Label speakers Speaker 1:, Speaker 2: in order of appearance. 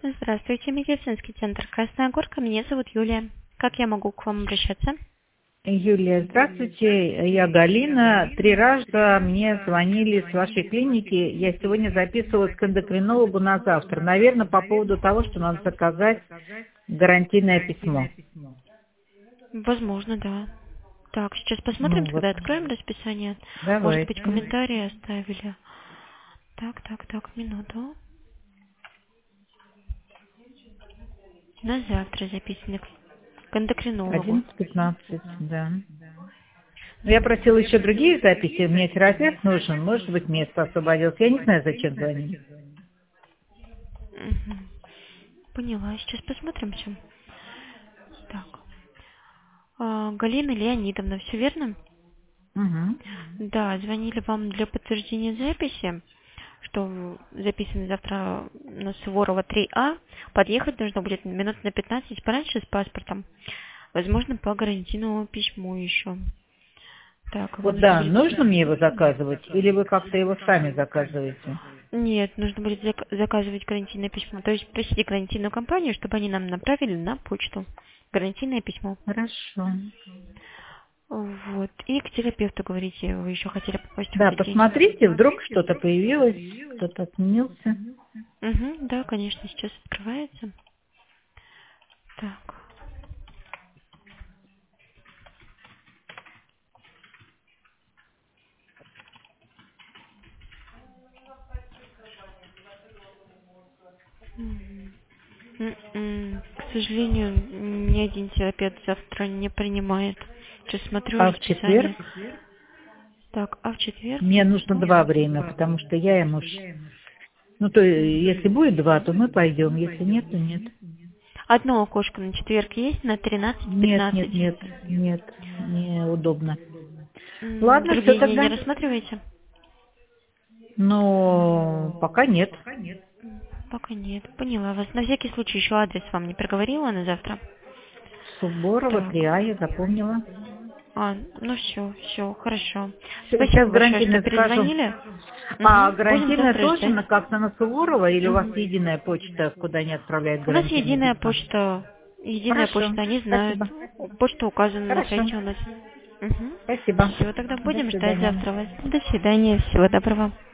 Speaker 1: Здравствуйте, медицинский центр Красная Горка. Меня зовут Юлия. Как я могу к вам обращаться?
Speaker 2: Юлия, здравствуйте. Я Галина. 3 раза мне звонили с вашей клиники. Я сегодня записывалась к эндокринологу на завтра. Наверное, по поводу того, что надо заказать гарантийное письмо.
Speaker 1: Возможно, да. Так, сейчас посмотрим,
Speaker 2: Ну вот,
Speaker 1: тогда откроем расписание. Может быть,
Speaker 2: давайте.
Speaker 1: комментарии оставили. Так, минуту. На завтра записаны к эндокринологу.
Speaker 2: 11:15, да. Но я просила еще другие записи. Мне терапевт нужен. Может быть, место освободилось. Я не знаю, зачем звонить.
Speaker 1: Мгм. Поняла, сейчас посмотрим все. Так. Галина Леонидовна, все верно?
Speaker 2: Угу.
Speaker 1: Да, звонили вам для подтверждения записи, что записаны завтра на Суворова 3А. Подъехать нужно будет минут на 15 пораньше с паспортом. Возможно, по гарантийному письму еще. Так, его
Speaker 2: Вот
Speaker 1: нужно
Speaker 2: да,
Speaker 1: будет...
Speaker 2: нужно мне его заказывать? Или вы как-то его сами заказываете?
Speaker 1: Нет, нужно будет заказывать гарантийное письмо. То есть просите гарантийную компанию, чтобы они нам направили на почту гарантийное письмо.
Speaker 2: Хорошо.
Speaker 1: Вот. И к терапевту, говорите, вы еще хотели попасть в
Speaker 2: Да,
Speaker 1: этот день.
Speaker 2: посмотрите, вдруг что-то появилось, кто-то отменился.
Speaker 1: Угу, да, конечно, сейчас открывается. Так. К сожалению, ни один терапевт завтра не принимает. Сейчас смотрю
Speaker 2: А в четверг
Speaker 1: расписание. Так, а в четверг?
Speaker 2: мне нужно 2 время, потому что я и муж. Ну, то если будет 2, то мы пойдем, если нет, то нет.
Speaker 1: Одно окошко на четверг есть на
Speaker 2: Нет,
Speaker 1: 13:15.
Speaker 2: нет, нет, нет, неудобно. Ладно, все
Speaker 1: Другие дни не
Speaker 2: тогда.
Speaker 1: рассматриваете?
Speaker 2: Но пока нет.
Speaker 1: Пока нет. Поняла вас. На всякий случай еще адрес вам не проговорила на завтра?
Speaker 2: Суборова,
Speaker 1: Так.
Speaker 2: 3А, я запомнила.
Speaker 1: Ну все, хорошо.
Speaker 2: Сейчас
Speaker 1: Спасибо большое, что
Speaker 2: гарантийное скажу.
Speaker 1: перезвонили.
Speaker 2: А
Speaker 1: Будем
Speaker 2: гарантийное
Speaker 1: завтра
Speaker 2: тоже
Speaker 1: ждать.
Speaker 2: как-то на Суворова или у вас
Speaker 1: Мгм.
Speaker 2: единая почта, куда они отправляют
Speaker 1: У нас
Speaker 2: гарантийные
Speaker 1: единая
Speaker 2: письма?
Speaker 1: почта. Единая
Speaker 2: Хорошо,
Speaker 1: почта, они знают.
Speaker 2: спасибо.
Speaker 1: Почта указана на
Speaker 2: Хорошо,
Speaker 1: сайте у нас.
Speaker 2: спасибо.
Speaker 1: Все, тогда
Speaker 2: До
Speaker 1: будем ждать
Speaker 2: свидания.
Speaker 1: завтра вас. До свидания, всего доброго.